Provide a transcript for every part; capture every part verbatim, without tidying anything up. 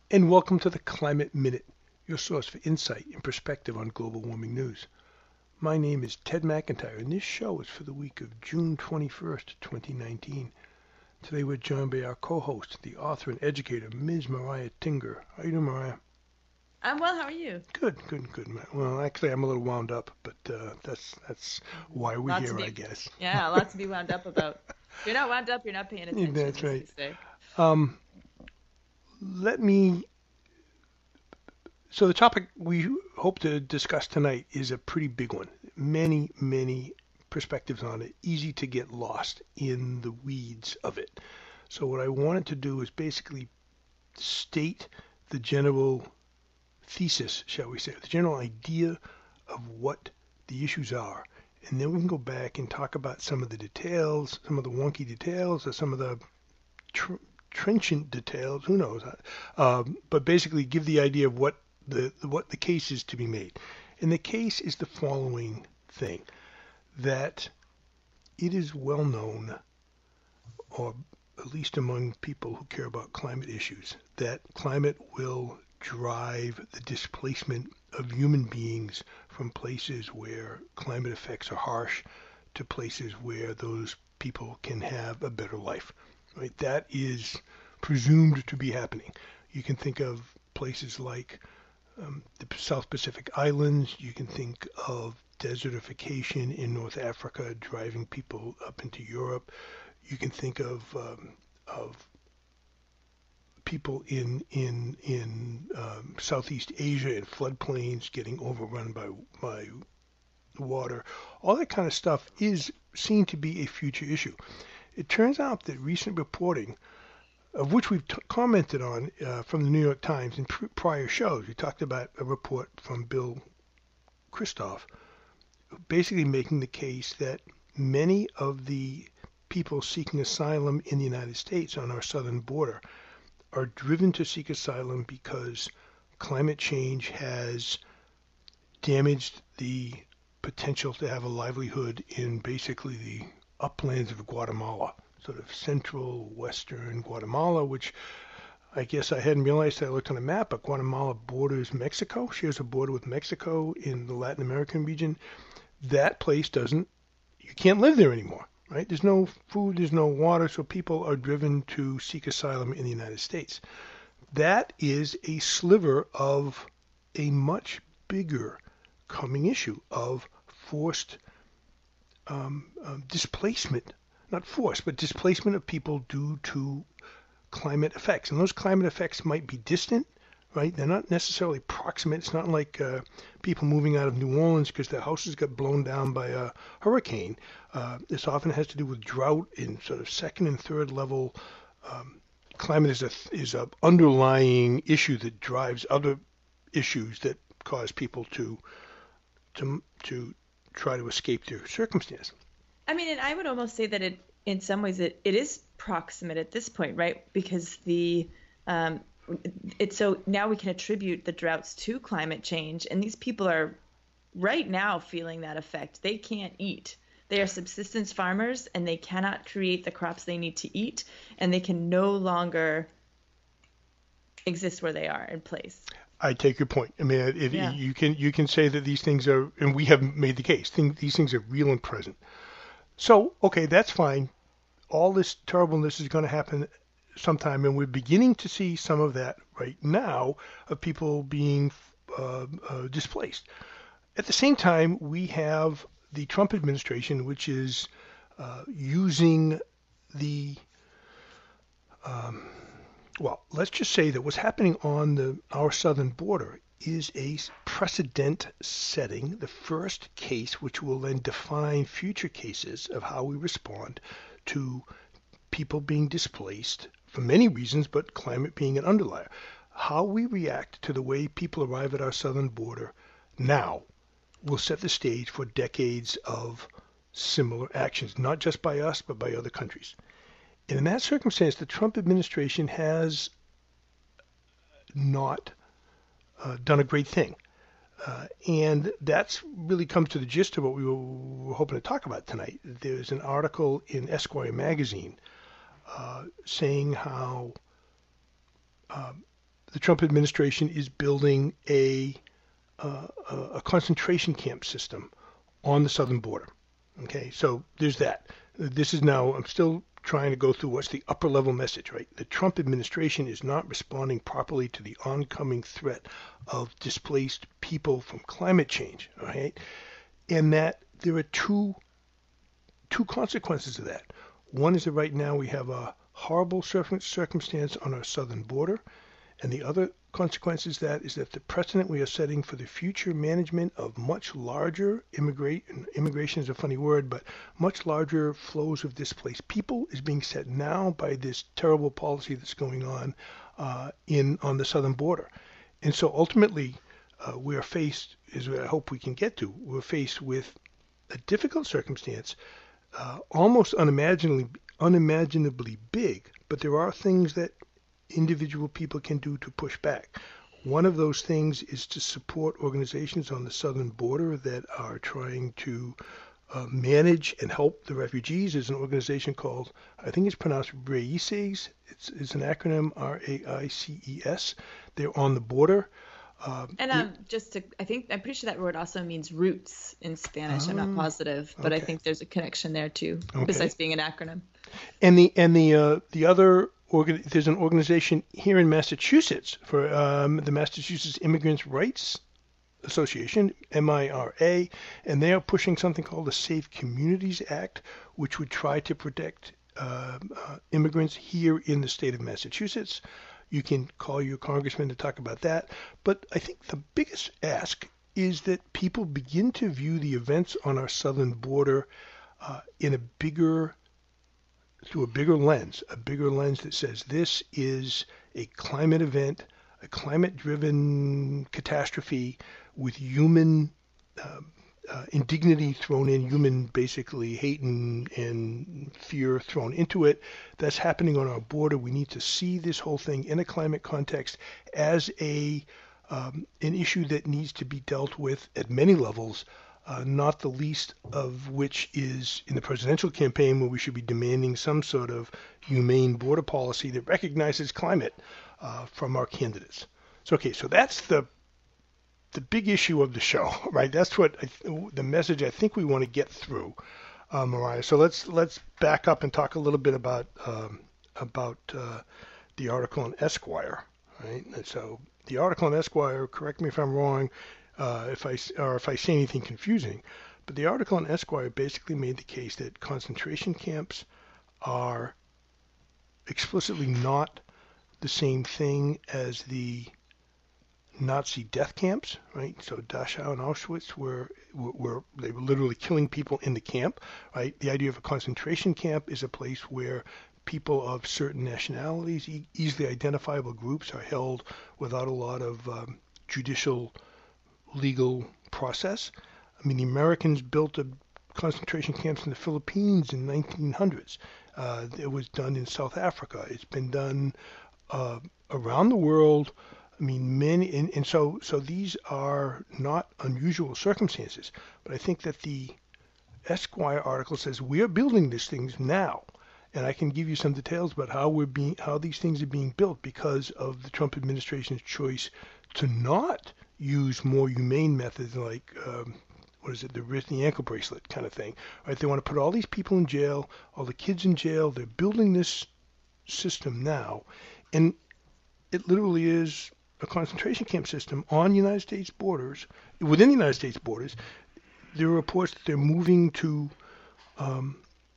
and welcome to the Climate Minute, your source for insight and perspective on global warming news. My name is Ted McIntyre, and this show is for the week of June twenty-first, twenty nineteen. Today we're joined by our co-host, the author and educator, Miz Mariah Tinger. How you doing, Mariah? I'm well. How are you? Good, good, good. Well, actually, I'm a little wound up, but uh, that's that's why we're Lots to here, I be, guess. yeah, lots to be wound up about. If you're not wound up, you're not paying attention, That's as right. they say. Um, let me So the topic we hope to discuss tonight is a pretty big one. Many, many perspectives on it, easy to get lost in the weeds of it. So what I wanted to do is basically state the general thesis, shall we say, the general idea of what the issues are. And then we can go back and talk about some of the details, some of the wonky details, or some of the tr- trenchant details, who knows. Um, but basically give the idea of what the what the case is to be made. And the case is the following thing, that it is well known, or at least among people who care about climate issues, that climate will drive the displacement of human beings from places where climate effects are harsh to places where those people can have a better life. Right? That is presumed to be happening. You can think of places like um, the South Pacific Islands. You can think of desertification in North Africa driving people up into Europe. You can think of um, of people in in in um, Southeast Asia in floodplains getting overrun by by water. All that kind of stuff is seen to be a future issue. It turns out that recent reporting, of which we've t- commented on uh, from the New York Times in pr- prior shows, we talked about a report from Bill Christoph, basically making the case that many of the people seeking asylum in the United States on our southern border are driven to seek asylum because climate change has damaged the potential to have a livelihood in basically the uplands of Guatemala, sort of central western Guatemala, which I guess I hadn't realized. I looked on a map, but Guatemala borders Mexico, shares a border with Mexico in the Latin American region. That place doesn't, you can't live there anymore, right? There's no food, there's no water, so people are driven to seek asylum in the United States. That is a sliver of a much bigger coming issue of forced um, uh, displacement, not forced, but displacement of people due to climate effects. And those climate effects might be distant, right? They're not necessarily proximate. It's not like uh, people moving out of New Orleans because their houses got blown down by a hurricane. Uh, this often has to do with drought in sort of second and third level. Um, climate is a is a underlying issue that drives other issues that cause people to to to try to escape their circumstance. I mean, and I would almost say that it, in some ways, it, it is proximate at this point, right? Because the, um, it's so now we can attribute the droughts to climate change, and these people are right now feeling that effect. They can't eat. They are subsistence farmers, and they cannot create the crops they need to eat, and they can no longer exist where they are in place. I take your point. I mean, it, Yeah. you can you can say that these things are, and we have made the case. Think, these things are real and present. So, okay, that's fine. All this terribleness is going to happen sometime, and we're beginning to see some of that right now of people being uh, uh, displaced. At the same time, we have the Trump administration, which is uh, using the um, well, let's just say that what's happening on the our southern border is a precedent setting, the first case which will then define future cases of how we respond to people being displaced for many reasons, but climate being an underlier. How we react to the way people arrive at our southern border now will set the stage for decades of similar actions, not just by us, but by other countries. And in that circumstance, the Trump administration has not uh, done a great thing. Uh, and that's really comes to the gist of what we were, were hoping to talk about tonight. There's an article in Esquire magazine uh, saying how um, the Trump administration is building a uh, a concentration camp system on the southern border. Okay, so there's that. This is now, I'm still trying to go through what's the upper level message, right? The Trump administration is not responding properly to the oncoming threat of displaced people from climate change, all right? And that there are two two consequences of that. One is that right now we have a horrible circumstance on our southern border, and the other consequence is that is that the precedent we are setting for the future management of much larger immigrate immigration is a funny word, but much larger flows of displaced people is being set now by this terrible policy that's going on uh, in on the southern border. And so ultimately, uh, we are faced, as I hope we can get to, we're faced with a difficult circumstance, uh, almost unimaginably unimaginably big, but there are things that individual people can do to push back. One of those things is to support organizations on the southern border that are trying to uh, manage and help the refugees. There's an organization called, I think it's pronounced RAICES. It's, it's an acronym, R A I C E S. They're on the border. Um, and um, just to, I think, I'm pretty sure that word also means roots in Spanish. Um, I'm not positive, but okay. I think there's a connection there too, okay. besides being an acronym. And the and the uh, the other organ, there's an organization here in Massachusetts for um, the Massachusetts Immigrants' Rights Association, M I R A, and they are pushing something called the Safe Communities Act, which would try to protect uh, uh, immigrants here in the state of Massachusetts. You can call your congressman to talk about that. But I think the biggest ask is that people begin to view the events on our southern border uh, in a bigger, through a bigger lens, a bigger lens that says this is a climate event, a climate-driven catastrophe with human uh, uh, indignity thrown in, human basically hate and, and fear thrown into it. That's happening on our border. We need to see this whole thing in a climate context as a um, an issue that needs to be dealt with at many levels, uh, not the least of which is in the presidential campaign, where we should be demanding some sort of humane border policy that recognizes climate uh, from our candidates. So, okay, so that's the the big issue of the show, right? That's what I, the message I think we want to get through, uh, Mariah. So let's let's back up and talk a little bit about um, about uh, the article in Esquire, right? And so the article in Esquire, correct me if I'm wrong, uh, if I or if I say anything confusing, but the article in Esquire basically made the case that concentration camps are explicitly not the same thing as the Nazi death camps, right? So Dachau and Auschwitz were, were, were they were literally killing people in the camp, right? The idea of a concentration camp is a place where people of certain nationalities, e- easily identifiable groups, are held without a lot of um, judicial legal process. I mean, the Americans built a concentration camps in the Philippines in nineteen hundreds. Uh, it was done in South Africa. It's been done uh, around the world. I mean, many, and, and so so these are not unusual circumstances. But I think that the Esquire article says we are building these things now, and I can give you some details about how we're being, how these things are being built because of the Trump administration's choice to not use more humane methods like um, what is it, the wrist and the ankle bracelet kind of thing. Right? They want to put all these people in jail, all the kids in jail. They're building this system now, and it literally is a concentration camp system on United States borders, within the United States borders. There are reports that they're moving to um,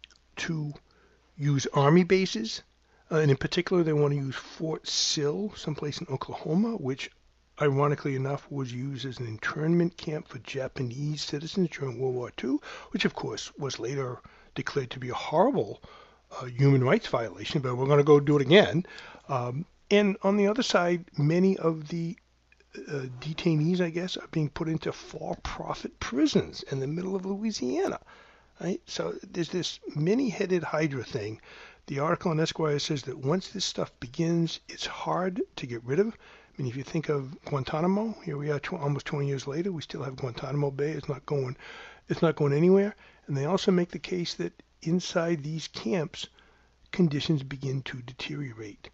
to use army bases, uh, and in particular, they want to use Fort Sill, someplace in Oklahoma, which, ironically enough, was used as an internment camp for Japanese citizens during World War Two, which, of course, was later declared to be a horrible uh, human rights violation, but we're going to go do it again. Um, And on the other side, many of the uh, detainees, I guess, are being put into for-profit prisons in the middle of Louisiana, right? So there's this many-headed Hydra thing. The article in Esquire says that once this stuff begins, it's hard to get rid of. I mean, if you think of Guantanamo, here we are tw- almost twenty years later, we still have Guantanamo Bay. It's not going, it's not going anywhere. And they also make the case that inside these camps, conditions begin to deteriorate.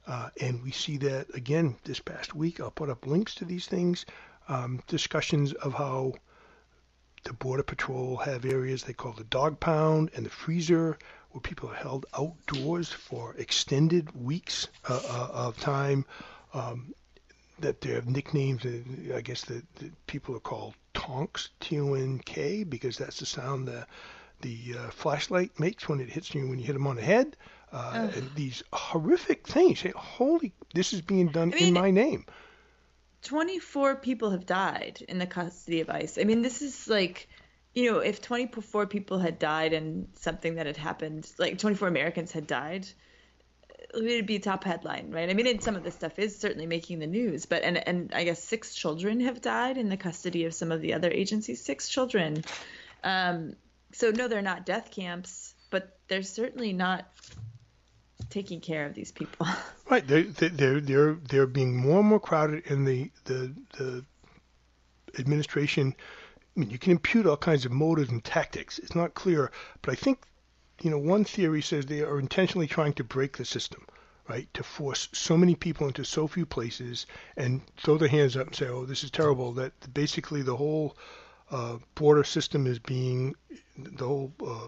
Uh, and we see that again this past week. I'll put up links to these things, um, discussions of how the Border Patrol have areas they call the dog pound and the freezer, where people are held outdoors for extended weeks uh, uh, of time. Um, that they have nicknames, uh, I guess the, the people are called tonks, T O N K, because that's the sound the the uh, flashlight makes when it hits you when you hit them on the head. Uh, and these horrific things. Hey, holy, this is being done I mean, in my name. twenty-four people have died in the custody of ICE. I mean, this is like, you know, if twenty-four people had died in something that had happened, like twenty-four Americans had died, it would be a top headline, right? I mean, and some of this stuff is certainly making the news, but, and, and I guess six children have died in the custody of some of the other agencies, six children. Um, so no, they're not death camps, but they're certainly not taking care of these people. Right. They're, they're, they're, they're being more and more crowded in the, the, the administration. I mean, you can impute all kinds of motives and tactics. It's not clear, but I think, you know, one theory says they are intentionally trying to break the system, right? To force so many people into so few places and throw their hands up and say, oh, this is terrible, that basically the whole uh, border system is being, the whole uh,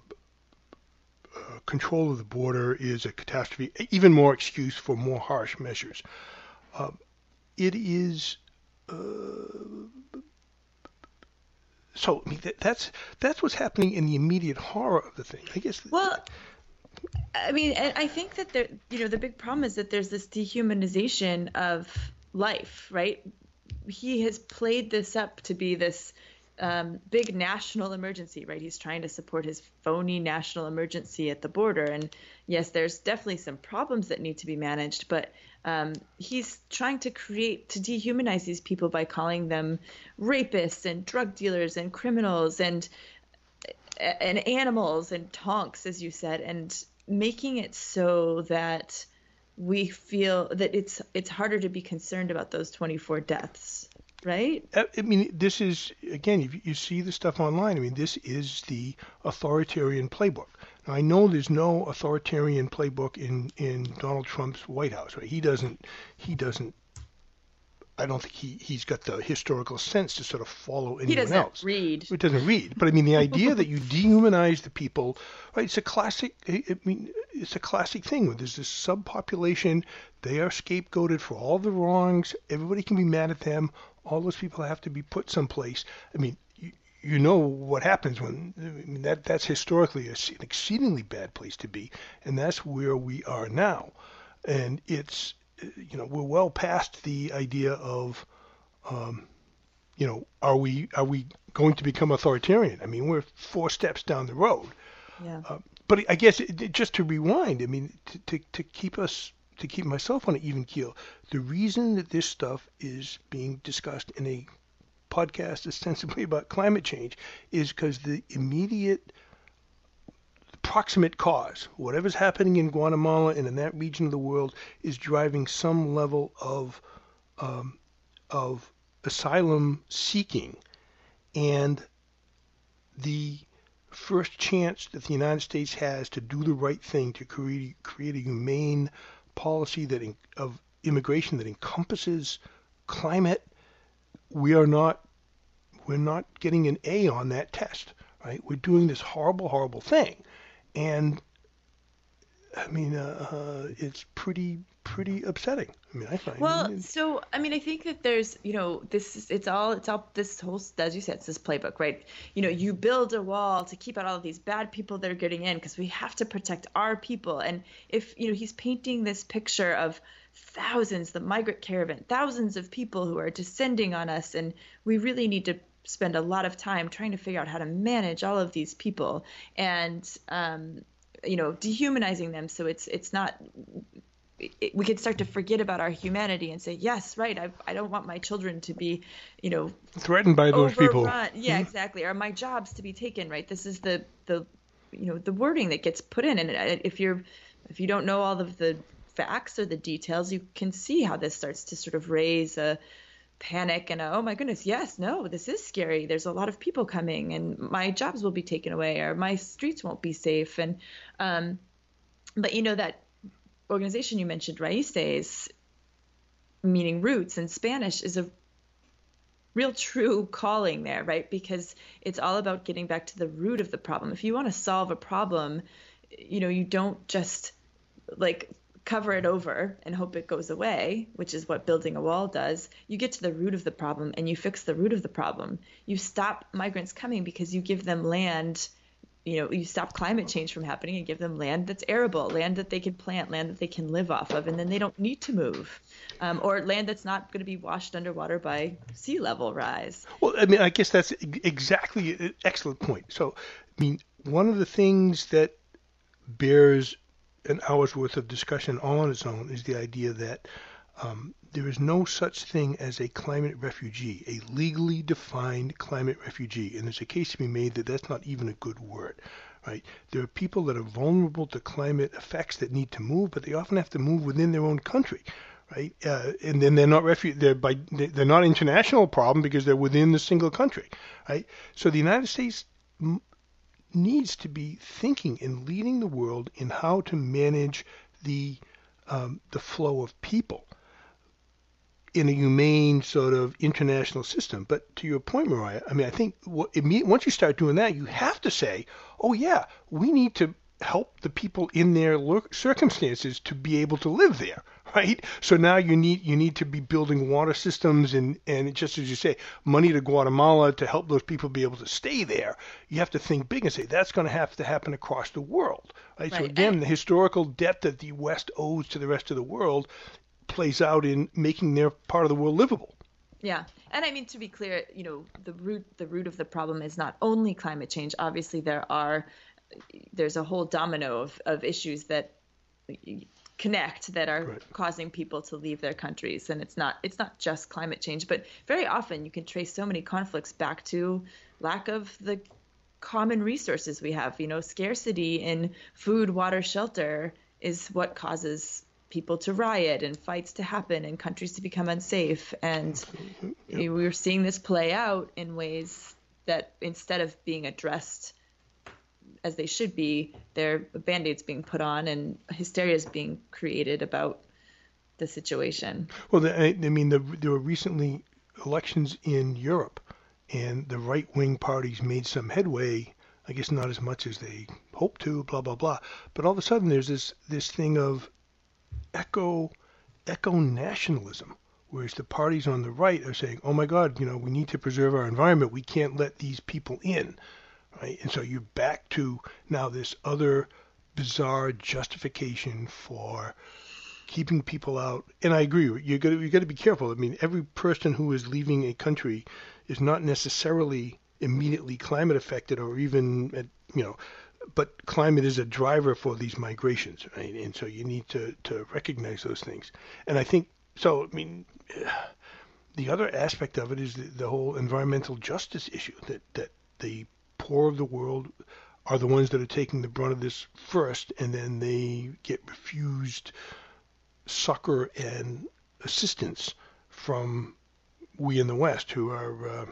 Uh, control of the border is a catastrophe, even more excuse for more harsh measures. Uh, it is uh, so. I mean, that, that's that's what's happening in the immediate horror of the thing, I guess. Well, I mean, I think that there, you know, the big problem is that there's this dehumanization of life, right? He has played this up to be this Um, big national emergency, right? He's trying to support his phony national emergency at the border. And yes, there's definitely some problems that need to be managed, but um, he's trying to create, to dehumanize these people by calling them rapists and drug dealers and criminals and and animals and tonks, as you said, and making it so that we feel that it's it's harder to be concerned about those twenty-four deaths. Right? I mean, this is, again, if you see the stuff online, I mean, this is the authoritarian playbook. Now, I know there's no authoritarian playbook in, in Donald Trump's White House, right? He doesn't, he doesn't, I don't think he, he's got the historical sense to sort of follow anyone else. He doesn't else. read. He doesn't read. But I mean, the idea that you dehumanize the people, right, it's a classic, I mean, it's a classic thing where there's this subpopulation, they are scapegoated for all the wrongs, everybody can be mad at them, all those people have to be put someplace. I mean, you, you know what happens when, I mean, that that's historically an exceedingly bad place to be, and that's where we are now. And it's, you know, we're well past the idea of, um, you know, are we are we going to become authoritarian? I mean, we're four steps down the road. Yeah. Uh, but I guess it, it, just to rewind, I mean, to, to, to keep us, to keep myself on an even keel, the reason that this stuff is being discussed in a podcast ostensibly about climate change is because the immediate proximate cause, whatever's happening in Guatemala and in that region of the world, is driving some level of um, of asylum seeking, and the first chance that the United States has to do the right thing to create create a humane policy that in, of immigration that encompasses climate, we are not we're not getting an A on that test, right? We're doing this horrible, horrible thing. And I mean, uh, uh, it's pretty, pretty upsetting. I mean, I find. Well, it, so I mean, I think that there's, you know, this is, it's all, it's all this whole, as you said, it's this playbook, right? You know, you build a wall to keep out all of these bad people that are getting in because we have to protect our people. And if, you know, he's painting this picture of thousands, the migrant caravan, thousands of people who are descending on us, and we really need to spend a lot of time trying to figure out how to manage all of these people and, um, you know, dehumanizing them. So it's, it's not, it, we could start to forget about our humanity and say, yes, right. I, I don't want my children to be, you know, threatened by those overrun. people. Yeah, mm-hmm. Exactly. Or my jobs to be taken, right. This is the, the, you know, the wording that gets put in. And if you're, if you don't know all of the facts or the details, you can see how this starts to sort of raise a panic and a, oh my goodness, yes, no, this is scary. There's a lot of people coming and my jobs will be taken away or my streets won't be safe. And, um, but you know, that organization you mentioned, Raíces, meaning roots in Spanish, is a real true calling there, right? Because it's all about getting back to the root of the problem. If you want to solve a problem, you know, you don't just like cover it over and hope it goes away, which is what building a wall does. You get to the root of the problem and you fix the root of the problem. You stop migrants coming because you give them land. You know, you stop climate change from happening and give them land that's arable, land that they can plant, land that they can live off of, and then they don't need to move, um, or land that's not going to be washed underwater by sea level rise. Well, I mean, I guess that's exactly an excellent point. So, I mean, one of the things that bears an hour's worth of discussion all on its own is the idea that um, there is no such thing as a climate refugee, a legally defined climate refugee. And there's a case to be made that that's not even a good word, right? There are people that are vulnerable to climate effects that need to move, but they often have to move within their own country, right? Uh, and then they're not refu- they're by they're not international problem because they're within the single country, right? So the United States m- needs to be thinking and leading the world in how to manage the um, the flow of people in a humane sort of international system. But to your point, Mariah, I mean, I think what, it, once you start doing that, you have to say, oh yeah, we need to help the people in their circumstances to be able to live there, right? So now you need you need to be building water systems and, and just as you say, money to Guatemala to help those people be able to stay there. You have to think big and say that's going to have to happen across the world, right? Right. So again, the historical debt that the West owes to the rest of the world plays out in making their part of the world livable. Yeah. And I mean, to be clear, you know, the root the root of the problem is not only climate change. Obviously, there are there's a whole domino of, of issues that connect that are right. causing people to leave their countries. And it's not it's not just climate change, but very often you can trace so many conflicts back to lack of the common resources we have. You know, scarcity in food, water, shelter is what causes people to riot and fights to happen and countries to become unsafe. And yep. we're seeing this play out in ways that instead of being addressed as they should be, their band-aids being put on and hysteria is being created about the situation. Well, the, I, I mean, the, there were recently elections in Europe, and the right-wing parties made some headway. I guess not as much as they hoped to, blah blah blah. But all of a sudden, there's this this thing of echo echo nationalism, whereas the parties on the right are saying, "Oh my God, you know, we need to preserve our environment. We can't let these people in." Right? And so you're back to now this other bizarre justification for keeping people out. And I agree, you got you got to be careful. I mean, every person who is leaving a country is not necessarily immediately climate affected, or even at, you know, but climate is a driver for these migrations, right? And so you need to to recognize those things. And I think so. I mean, the other aspect of it is the, the whole environmental justice issue that that the poor of the world are the ones that are taking the brunt of this first, and then they get refused succor and assistance from we in the West, who are, uh,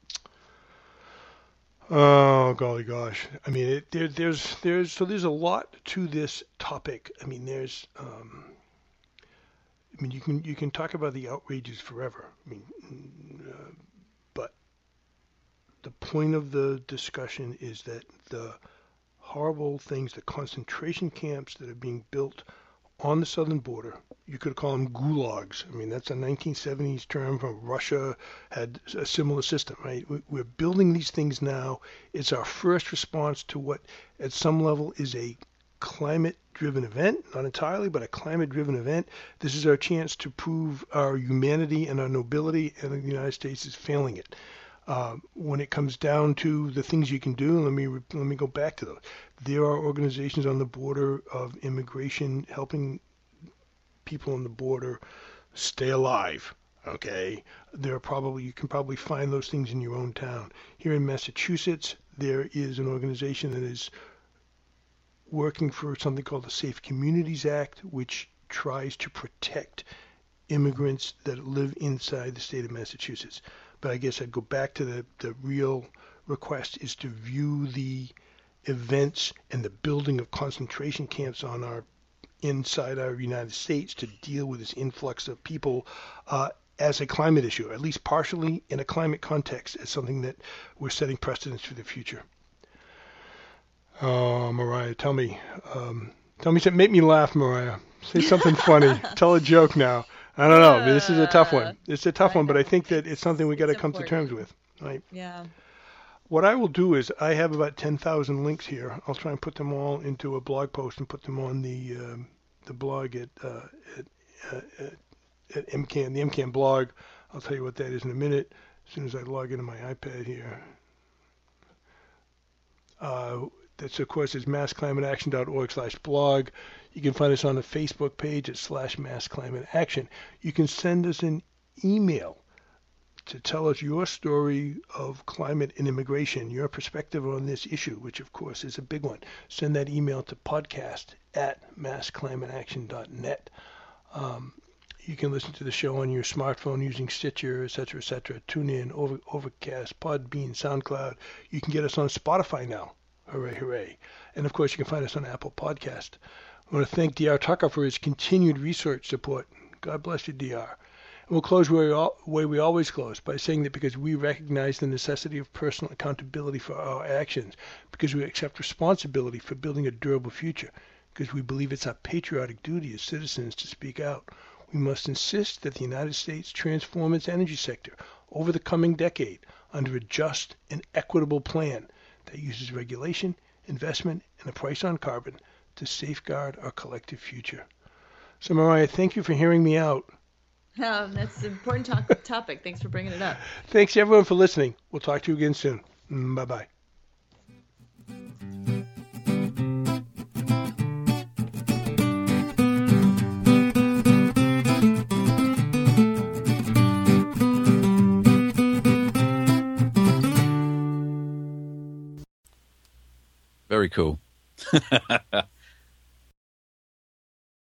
oh golly gosh, I mean, it, there, there's there's so there's a lot to this topic. I mean, there's, um, I mean, you can you can talk about the outrages forever. I mean, uh, but the point of the discussion is that the horrible things, the concentration camps that are being built on the southern border, you could call them gulags. I mean, that's a nineteen seventies term from Russia, had a similar system, right? We're building these things now. It's our first response to what, at some level, is a climate-driven event, not entirely, but a climate-driven event. This is our chance to prove our humanity and our nobility, and the United States is failing it. Uh, when it comes down to the things you can do, let me let me go back to those. There are organizations on the border of immigration helping people on the border stay alive. Okay, there are probably you can probably find those things in your own town. Here in Massachusetts, there is an organization that is working for something called the Safe Communities Act, which tries to protect immigrants that live inside the state of Massachusetts. But I guess I'd go back to the, the real request is to view the events and the building of concentration camps on our inside our United States to deal with this influx of people uh, as a climate issue, at least partially in a climate context, as something that we're setting precedents for the future. Oh, Mariah, tell me, um, tell me something, make me laugh, Mariah. Say something funny. Tell a joke now. I don't know. This is a tough one. It's a tough one, but I think that it's something we got to come to terms with, right? Yeah. What I will do is I have about ten thousand links here. I'll try and put them all into a blog post and put them on the um, the blog at uh, at, uh, at at M CAN, the M CAN blog. I'll tell you what that is in a minute as soon as I log into my iPad here. Uh, that's, of course, is massclimateaction.org slash blog. You can find us on the Facebook page at slash massclimateaction. You can send us an email to tell us your story of climate and immigration, your perspective on this issue, which, of course, is a big one. Send that email to podcast at massclimateaction dot net. Um, you can listen to the show on your smartphone using Stitcher, et cetera, et cetera, TuneIn, Over, Overcast, Podbean, SoundCloud. You can get us on Spotify now. Hooray, hooray. And, of course, you can find us on Apple Podcast. I want to thank D R Tucker for his continued research support. God bless you, D R. And we'll close where we, all, where we always close, by saying that because we recognize the necessity of personal accountability for our actions, because we accept responsibility for building a durable future, because we believe it's our patriotic duty as citizens to speak out, we must insist that the United States transform its energy sector over the coming decade under a just and equitable plan that uses regulation, investment, and a price on carbon to safeguard our collective future. So, Mariah, thank you for hearing me out. Oh, that's an important to- topic. Thanks for bringing it up. Thanks, everyone, for listening. We'll talk to you again soon. Bye-bye. Very cool.